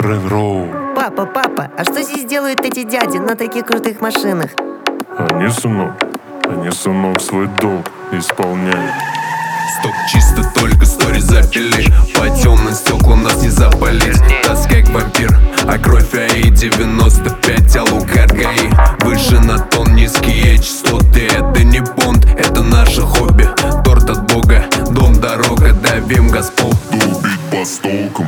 Рен Роу. Папа, а что здесь делают эти дяди на таких крутых машинах? Они, сынок, свой долг исполняют. Стоп чисто, только стори запили. По темным стеклам нас не запалить. Таз как вампир, а кровь АИ-95, а Лугар ГАИ. Выше на тон, низкие частоты. Это не понт, это наше хобби. Торт от Бога, дом, дорога, давим Газпол. Долбить по столкам.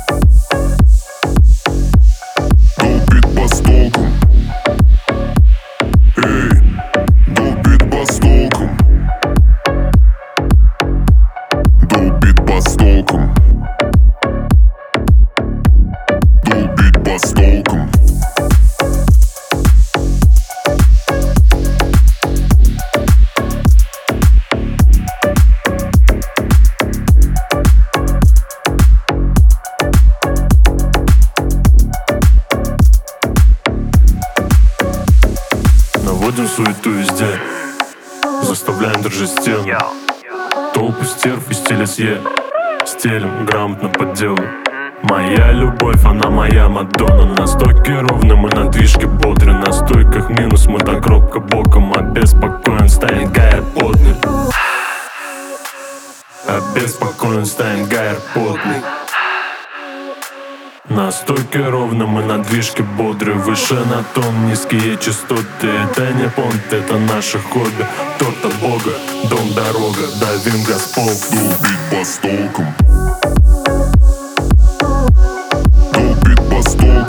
Долбить по столкам. Эй, долбить по столкам. Долбить по столкам. Долбить по столкам. Наводим суету везде, заставляем дрожать стены. Толпы стерв и стиля съе, стелим грамотно по делу. Моя любовь, она моя Мадонна. На стойке ровно, мы на движке бодры. На стойках минус, мы так робко боком. Обеспокоен станет Гайер потный. Обеспокоен станет Гайер потный. На стойке ровно, мы на движке бодры. Выше на тон, низкие частоты. Это не понт, это наше хобби. Торт от Бога, дом, дорога, давим Газпол. Долбить по столкам. Долбить по столкам.